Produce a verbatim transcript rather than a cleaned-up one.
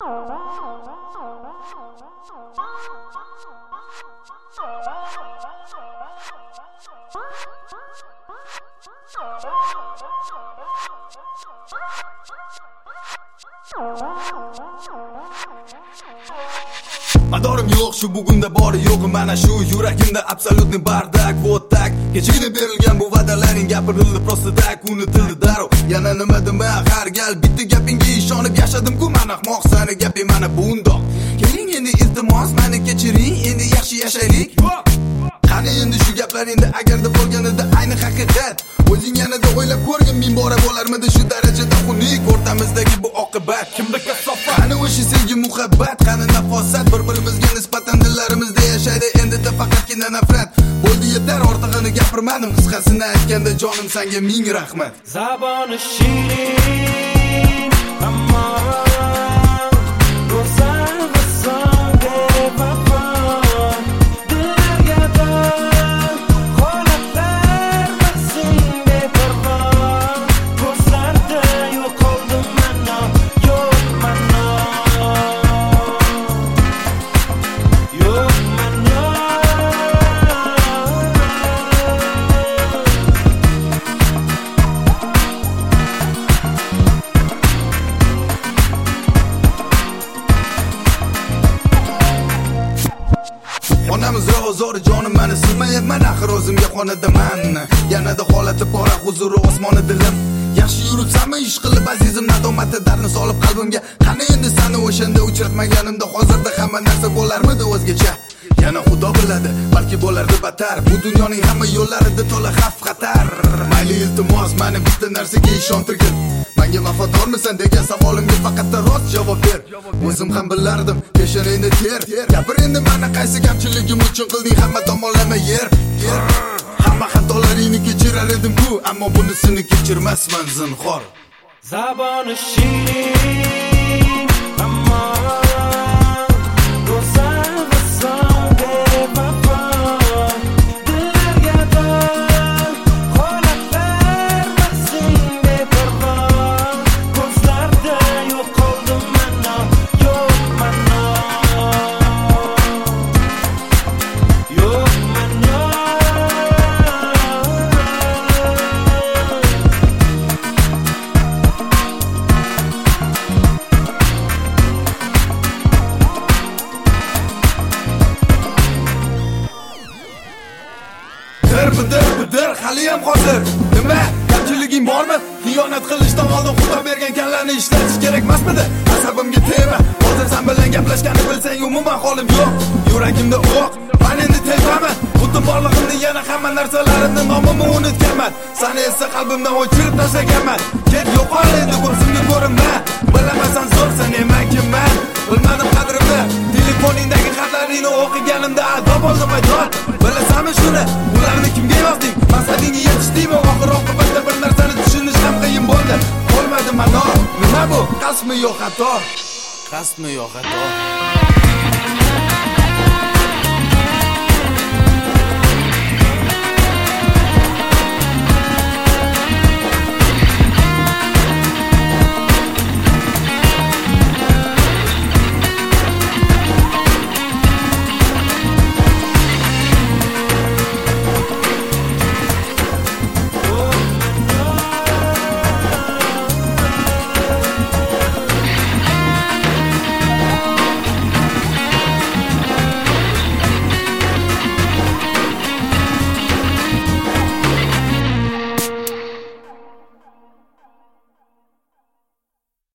Madorim yo'q shu bugunda bori yo'q mana shu yuragimda absolutni bardak вот так kechagina berilgan bu va'dalaring gapirildi просто так unutildi darrov yana nima dema har gal bitta gapingga ishonib yashadim-ku men ahmoq sani gaping mana bundoq keling endi iltimos meni kechiring endi yaxshi yashaylik qani endi shu gaplaringda agarda bo'lganida ayni haqiqat o'zing yanada o'ylab ko'rgin ming bora bo'larmidi shu darajada xunuk o'rtamizdagi bu oqibat kimda kasofat qani o'sha sevgi muhabbat qani nafosat bir-birimizga nisbatan dillarimizda yashaydi endi faqatgina nafrat bo'ldi yetar ortig'ini gapirmadim qisqasini aytganda jonim senga ming rahmat zaboni shirin ammo go'zal va so'nggi vafo Onamiz rozori jonim meni silmayapman axir o'zimga xonadaman yanada holati pora huzuri osmoni dilim yaxshi yuribsanmi ish qilib azizim nadomati darni solib qalbimga qani endi seni o'shanda uchratmaganimda hozirda hamma narsa bo'larmidi o'zgacha yana xudo biladi balki bo'lardi battar bu dunyoning hamma yo'llarida to'la xavf xatar mayli iltimos meni bitta narsaga ishontirgin menga vafodormisan degan savolimga faqat rost javob ber o'zim ham bilardim peshonangda ter gapir endi meni qaysi kamchiligim uchun qilding hamma tomonlama yer hamma xatolaringni kechirar edim-ku ammo bunisini kechirmasman zinhor zaboni shirin ammo go'zal va so'nggi vafo bidir bidir haliyam hozir nima kamchiliging bormi xiyonat qilishdan oldin xudo bergan kallarni ishlatish kerak emasmidi asabimga tegma hozir sen bilan gaplashganni bilsang umuman holim yo'q yuragimda o'q men endi tepaman butun borlig'imni yana hamma narsalarimni nomimni unutganman seni esa qalbimdan o'chirib tashlaganman ket yo'qol endi ko'zimga ko'rinma bilamasan zo'r sen eman kimman bilmadim qadrimni telefoningdagi xatlaringni o'qiganimda azob oldim aytor bilasanmi shuni ularni kimga yozding maqsadingga yetishdingmi oxir oqibatda bir narsani tushunish ham qiyin bo'ldi qolmadi mano nima bu qasdmi yo xato qasdmi yo xato